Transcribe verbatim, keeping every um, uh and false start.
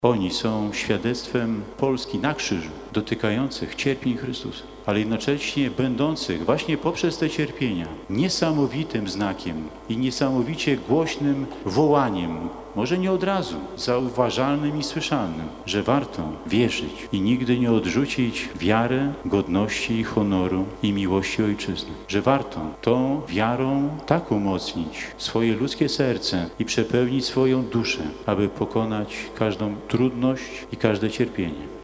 Oni są świadectwem Polski na krzyżu, dotykających cierpień Chrystusa, ale jednocześnie będących właśnie poprzez te cierpienia niesamowitym znakiem i niesamowicie głośnym wołaniem, może nie od razu, zauważalnym i słyszalnym, że warto wierzyć i nigdy nie odrzucić wiary, godności i honoru i miłości Ojczyzny. Że warto tą wiarą tak umocnić swoje ludzkie serce i przepełnić swoją duszę, aby pokonać każdą trudność i każde cierpienie.